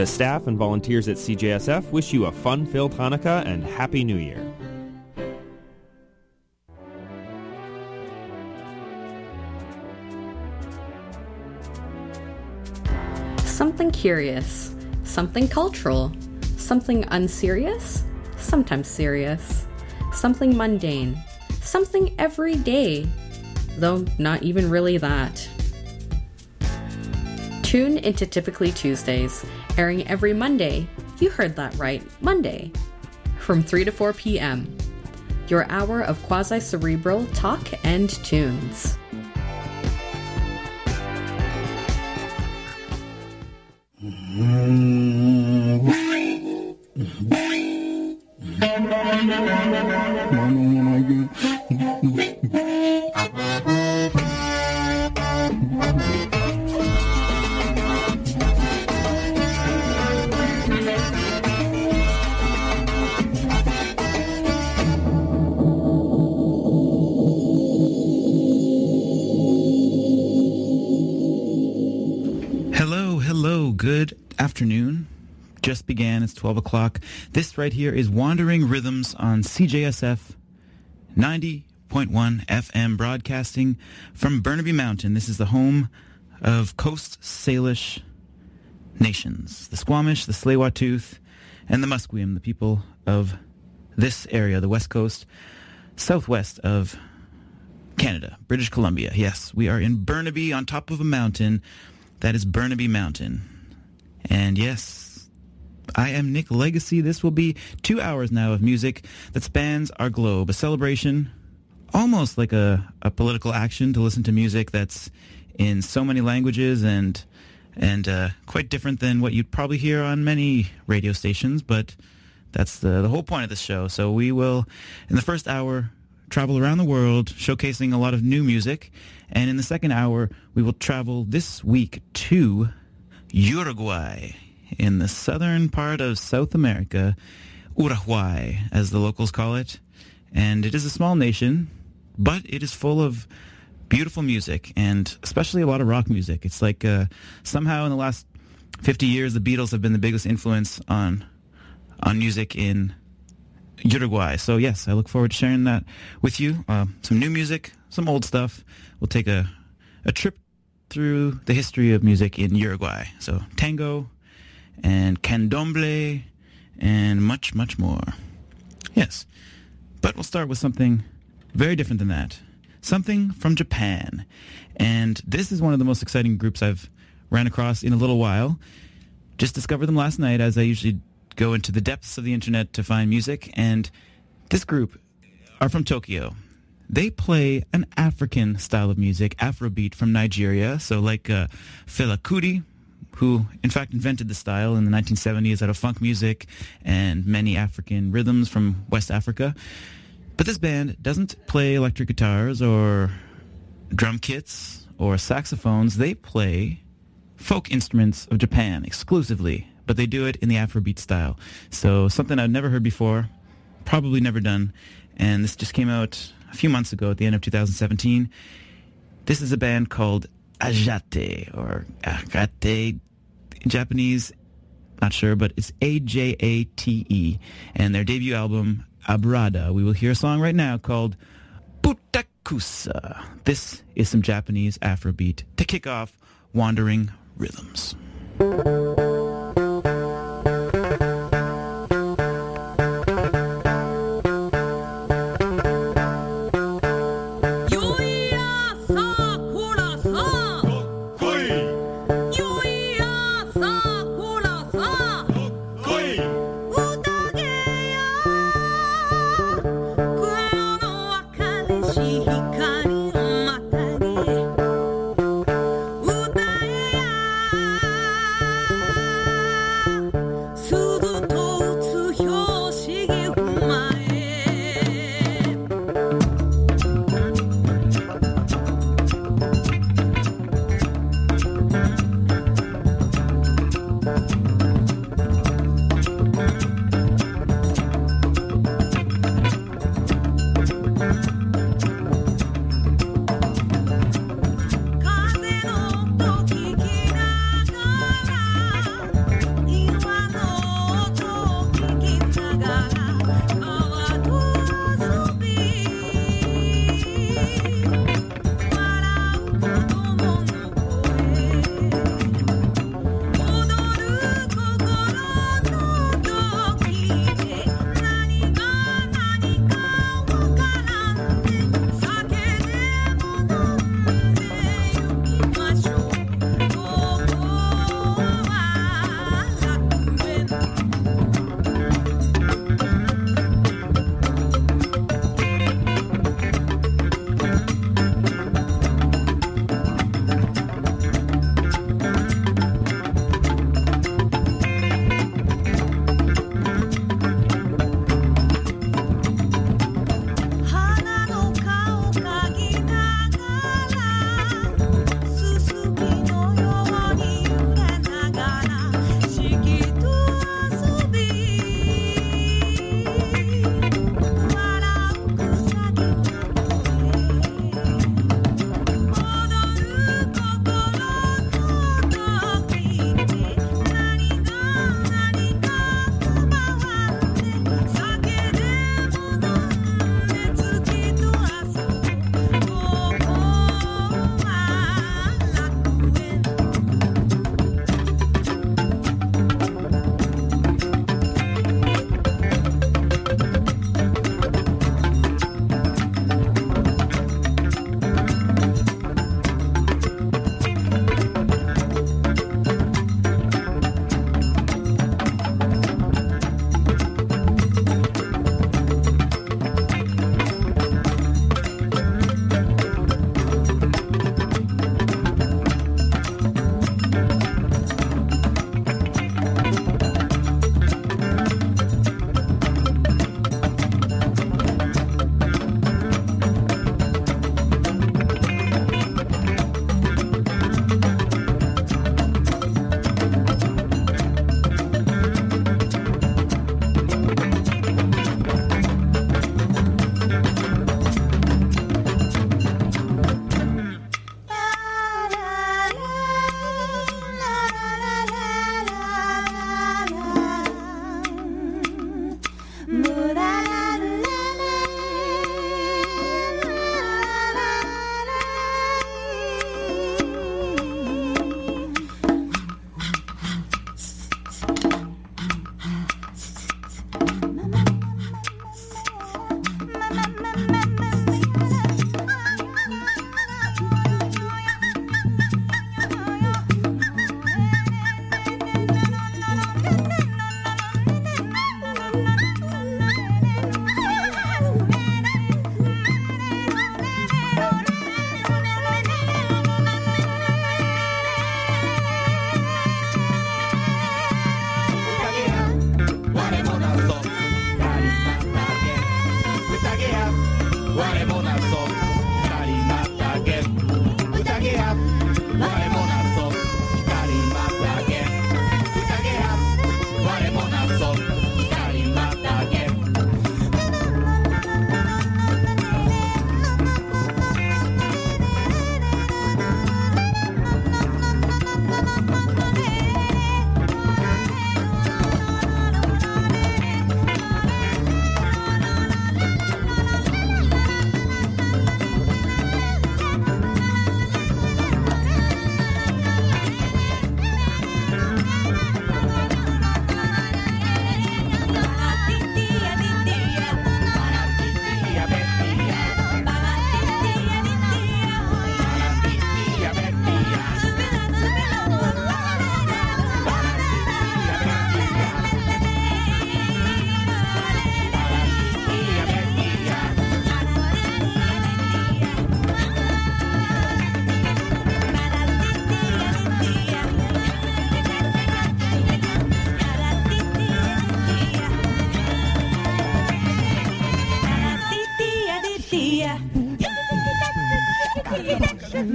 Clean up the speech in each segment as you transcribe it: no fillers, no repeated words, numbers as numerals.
The staff and volunteers at CJSF wish you a fun-filled Hanukkah and Happy New Year. Something curious, something cultural, something unserious, sometimes serious, something mundane, something everyday, though not even really that. Tune into Typically Tuesdays, airing every Monday. You heard that right, Monday, from 3 to 4 p.m. Your hour of quasi-cerebral talk and tunes. Good afternoon. Just began. It's 12 o'clock. This right here is Wandering Rhythms on CJSF 90.1 FM, broadcasting from Burnaby Mountain. This is the home of Coast Salish nations, the Squamish, the Tsleil-Waututh, and the Musqueam, the people of this area, the west coast, southwest of Canada, British Columbia. Yes, we are in Burnaby on top of a mountain. That is Burnaby Mountain. And yes, I am Nick Legacy. This will be 2 hours now of music that spans our globe. A celebration, almost like a political action, to listen to music that's in so many languages and quite different than what you'd probably hear on many radio stations. But that's the whole point of this show. So we will, in the first hour, travel around the world, showcasing a lot of new music. And in the second hour, we will travel this week to Uruguay, in the southern part of South America, Uruguay, as the locals call it. And it is a small nation, but it is full of beautiful music, and especially a lot of rock music. It's like somehow in the last 50 years, the Beatles have been the biggest influence on music in Uruguay. So yes, I look forward to sharing that with you. Some new music, some old stuff. We'll take a trip through the history of music in Uruguay. So tango and candomblé and much, much more. Yes. But we'll start with something very different than that. Something from Japan. And this is one of the most exciting groups I've ran across in a little while. Just discovered them last night, as I usually go into the depths of the internet to find music. And this group are from Tokyo. They play an African style of music, Afrobeat from Nigeria. So like Fela Kuti, who in fact invented the style in the 1970s out of funk music and many African rhythms from West Africa. But this band doesn't play electric guitars or drum kits or saxophones. They play folk instruments of Japan exclusively, but they do it in the Afrobeat style. So something I've never heard before, probably never done, and this just came out a few months ago at the end of 2017. This is a band called Ajate, or Agate in Japanese, not sure, but it's Ajate, and their debut album, Abrada. We will hear a song right now called Butakusa. This is some Japanese Afrobeat to kick off Wandering Rhythms.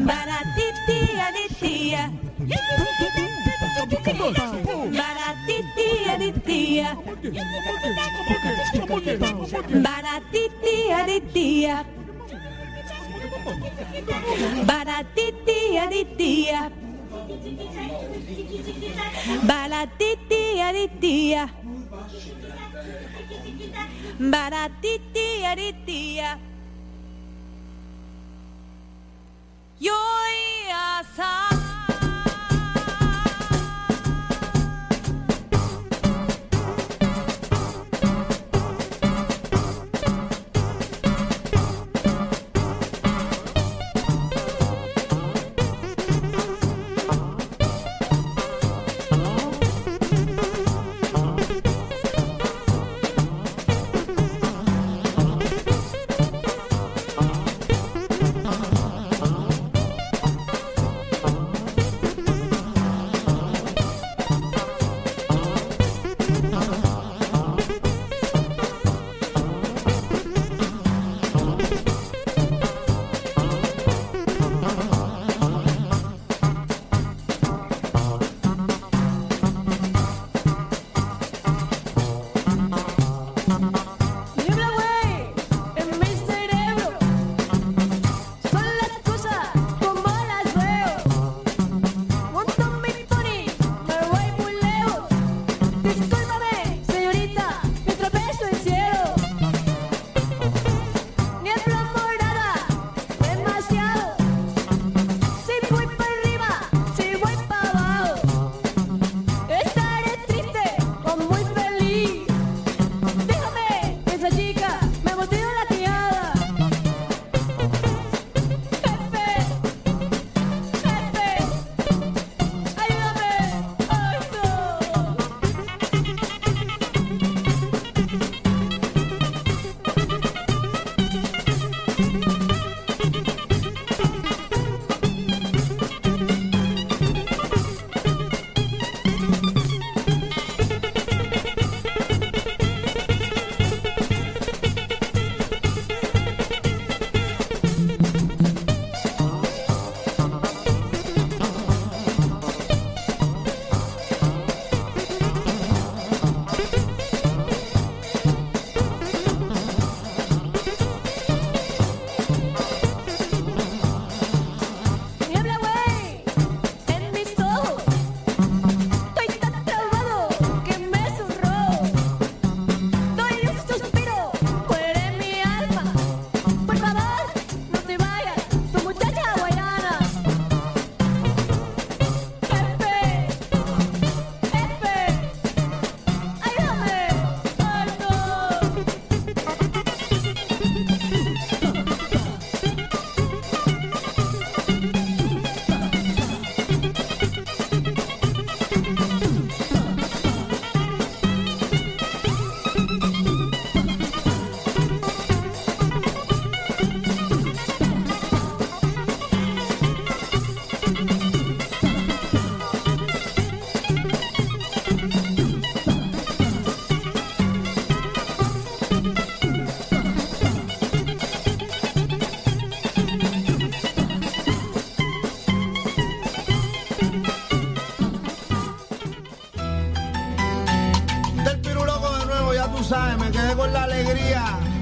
sabes, me quedé con la alegría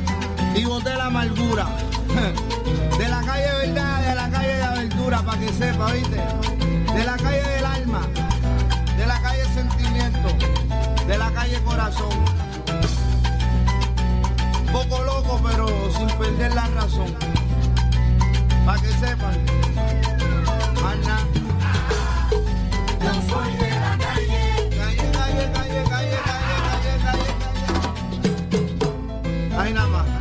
y boté la amargura. De la calle verdad, de la calle de aventura, para que sepa, ¿viste? De la calle del alma, de la calle sentimiento, de la calle corazón. Un poco loco, pero sin perder la razón. Para que sepan, Ana. Yo soy de la calle. Calle, calle, calle, calle, calle, calle, calle. Ahí nada más.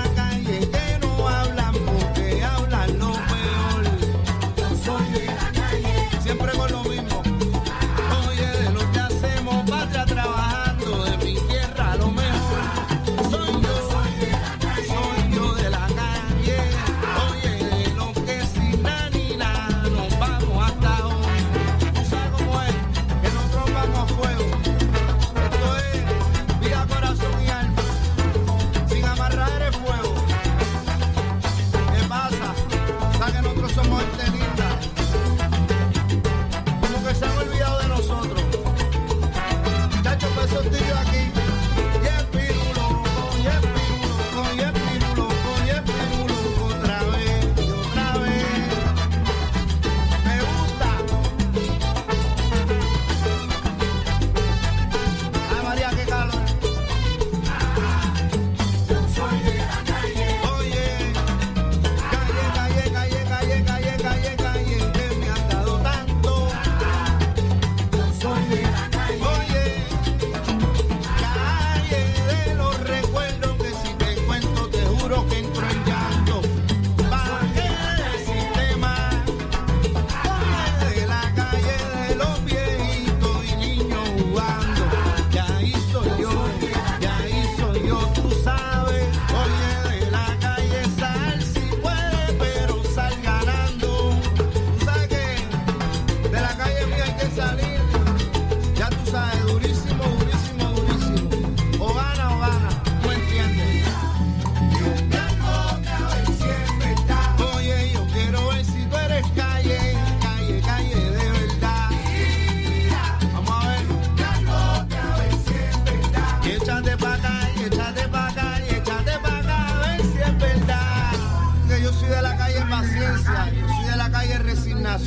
Soy de la calle.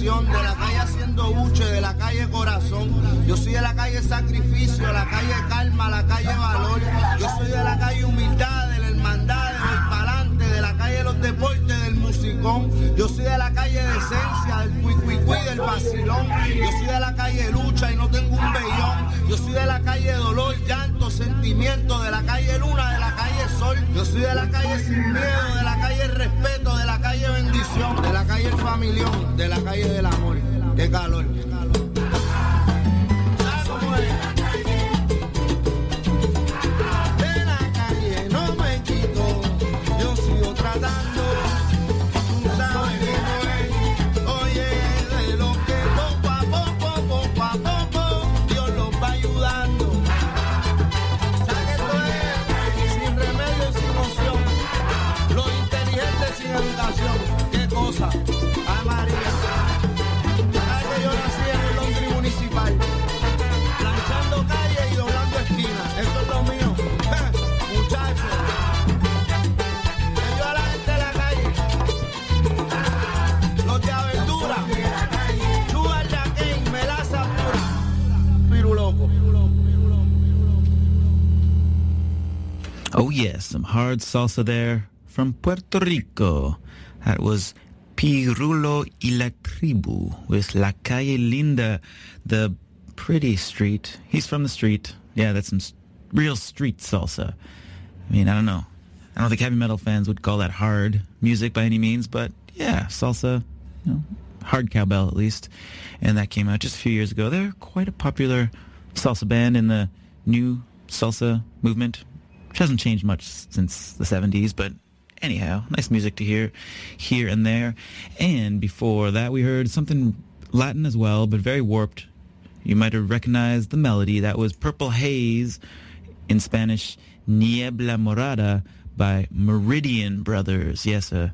bendición, de la calle haciendo buche, de la calle corazón. Yo soy de la calle sacrificio, la calle calma, la calle valor. Yo soy de la calle humildad, de la hermandad, del pa'lante, de la calle los deportes, del musicón. Yo soy de la calle decencia, del cuicuicui, del vacilón. Yo soy de la calle lucha y no tengo un vellón. Yo soy de la calle dolor, llanto, sentimiento, de la calle luna, de la calle sol. Yo soy de la calle sin miedo, de la calle respeto, de la calle bendición, de la calle el familión, de la calle del amor. Qué calor. De la calle no me quito, yo sigo tratando. Tú sabes que no es, oye, de lo que poco a poco, Dios los va ayudando. ¿Sabes qué esto es? Sin remedio y sin opción. Los inteligentes sin educación. ¿Qué cosa? Ay, María. ¿Sabes que yo nací en el Londres municipal? Planchando calle y doblando esquina. Eso es lo mío. Muchachos. Yo a la gente de la calle. Los de aventura. Sugar de aquí, melaza pura. Piru loco. Oh yes, some hard salsa there from Puerto Rico. That was Pirulo y la Tribu with La Calle Linda, the pretty street. He's from the street. Yeah, that's some real street salsa. I mean, I don't know. I don't think heavy metal fans would call that hard music by any means, but yeah, salsa, you know, hard cowbell at least. And that came out just a few years ago. They're quite a popular salsa band in the new salsa movement, which hasn't changed much since the 70s, but anyhow, nice music to hear here and there. And before that, we heard something Latin as well, but very warped. You might have recognized the melody. That was Purple Haze, in Spanish, Niebla Morada, by Meridian Brothers. Yes, a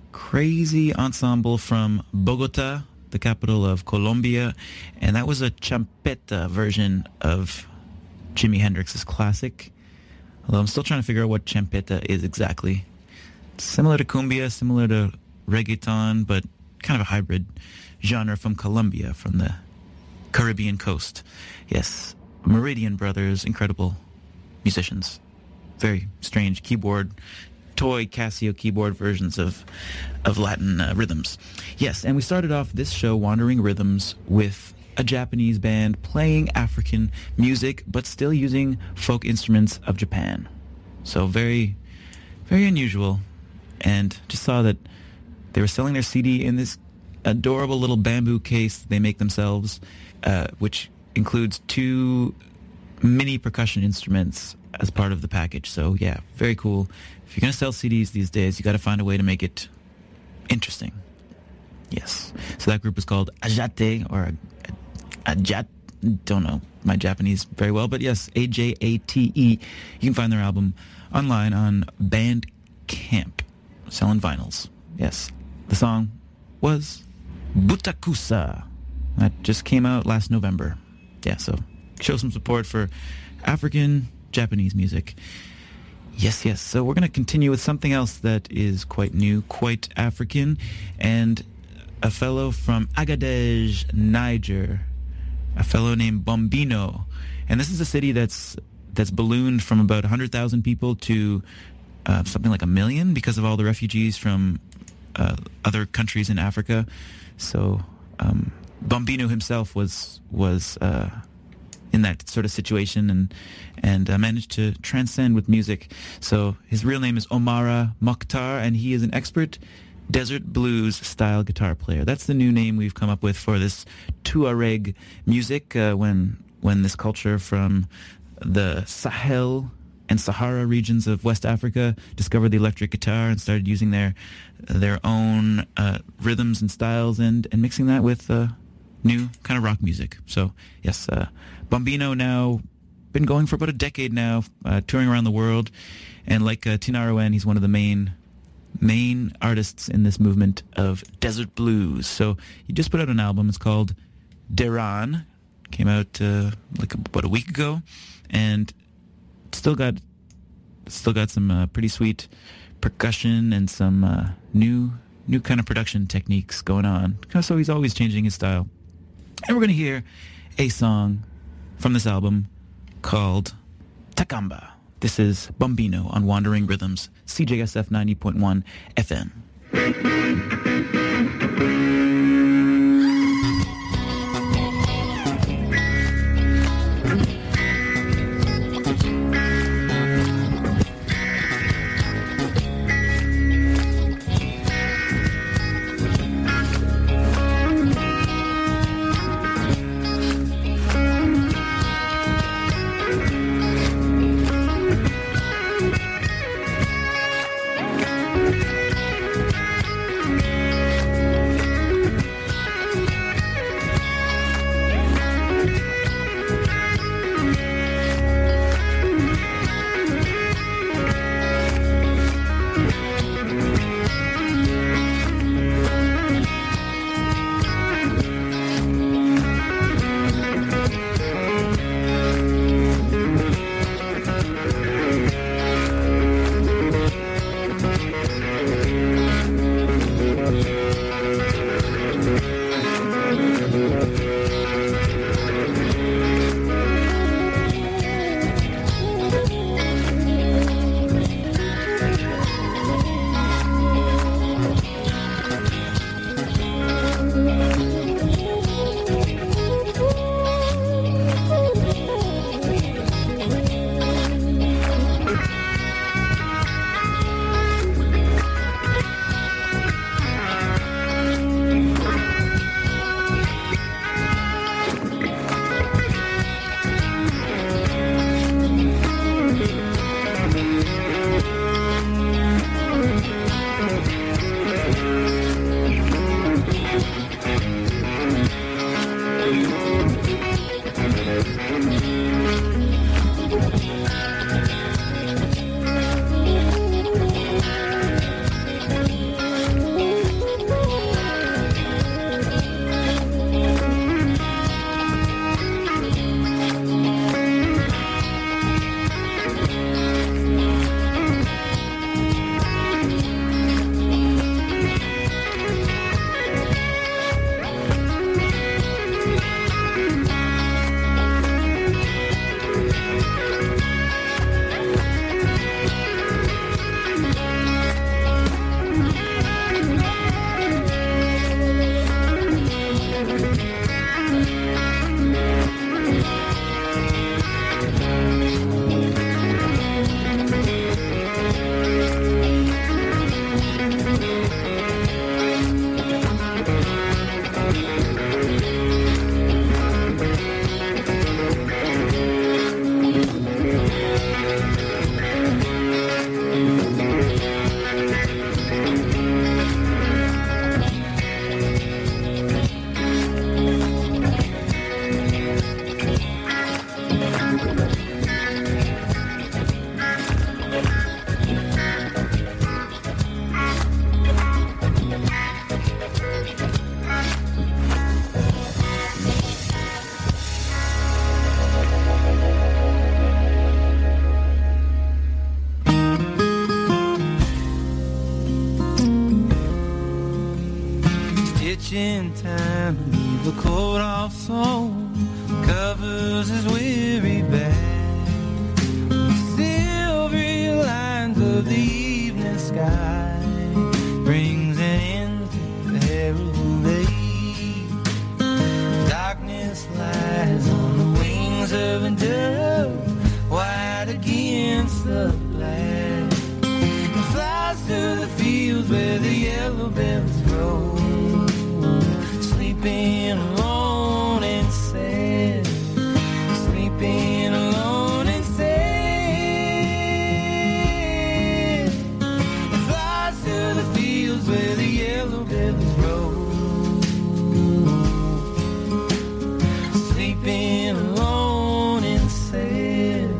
crazy ensemble from Bogota, the capital of Colombia. And that was a champeta version of Jimi Hendrix's classic. Although I'm still trying to figure out what champeta is exactly. Similar to cumbia, similar to reggaeton, but kind of a hybrid genre from Colombia, from the Caribbean coast. Yes, Meridian Brothers, incredible musicians. Very strange keyboard, toy Casio keyboard versions of Latin rhythms. Yes, and we started off this show, Wandering Rhythms, with a Japanese band playing African music, but still using folk instruments of Japan. So very, very unusual. And just saw that they were selling their CD in this adorable little bamboo case they make themselves, which includes 2 mini percussion instruments as part of the package. So yeah, very cool. If you're going to sell CDs these days, you got to find a way to make it interesting. Yes. So that group is called Ajate, or Ajat. Don't know my Japanese very well, but yes, Ajate. You can find their album online on Bandcamp. Selling vinyls. Yes. The song was Butakusa. That just came out last November. Yeah, so show some support for African Japanese music. Yes, yes. So we're going to continue with something else that is quite new, quite African, and a fellow from Agadez, Niger, a fellow named Bombino. And this is a city that's ballooned from about 100,000 people to something like 1 million because of all the refugees from other countries in Africa. So Bombino himself was in that sort of situation and managed to transcend with music. So his real name is Omara Mokhtar, and he is an expert desert blues style guitar player. That's the new name we've come up with for this Tuareg music when this culture from the Sahel and Sahara regions of West Africa discovered the electric guitar and started using their own rhythms and styles and mixing that with new kind of rock music. So yes, Bombino now been going for about a decade now, touring around the world, and like Tinariwen, he's one of the main artists in this movement of desert blues. So he just put out an album. It's called Deran. Came out like about a week ago, and still got some pretty sweet percussion and some new new kind of production techniques going on. So he's always changing his style. And we're going to hear a song from this album called Takamba. This is Bambino on Wandering Rhythms, CJSF 90.1 FM. In time to leave the coat off so covers his weary back. The silvery lines of the evening sky brings an end to the herald day. Darkness lies on the wings of a dove, white against the black, and flies to the fields where the yellow bells grow. Sleeping alone and sad, sleeping alone and sad. It flies to the fields where the yellow bells grow. Sleeping alone and sad.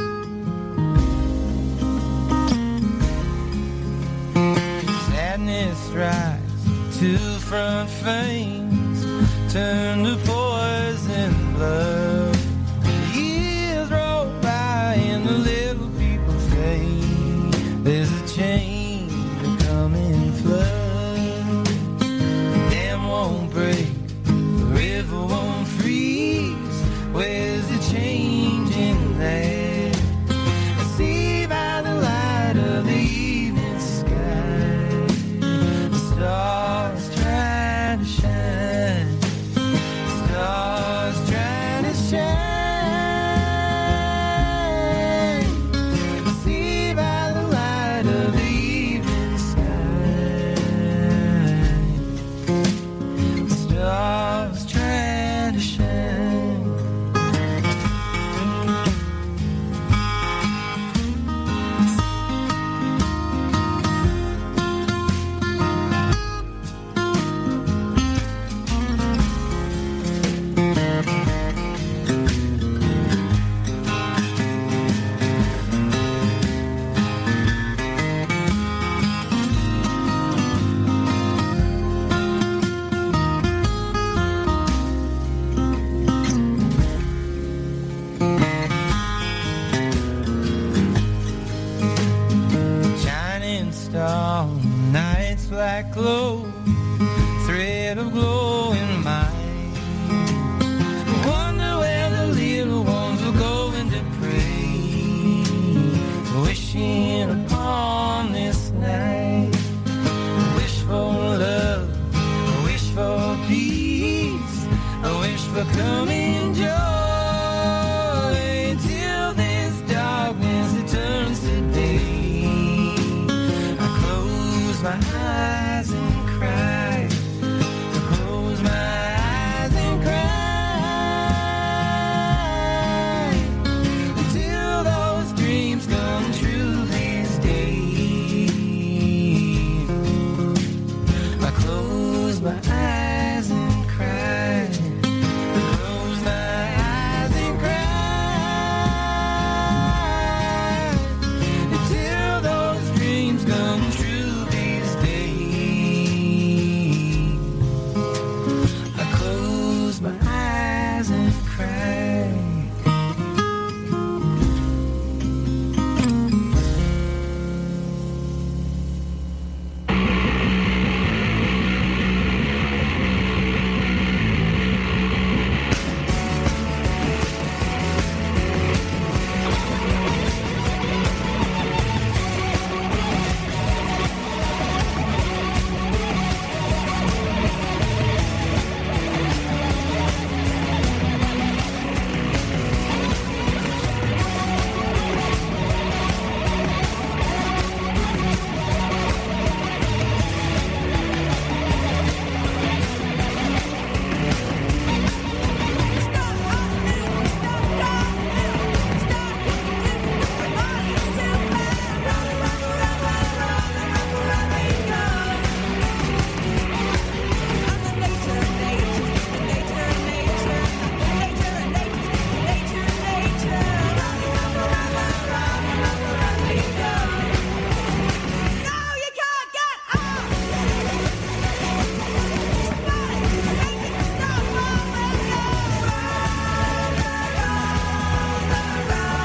Sadness black clothes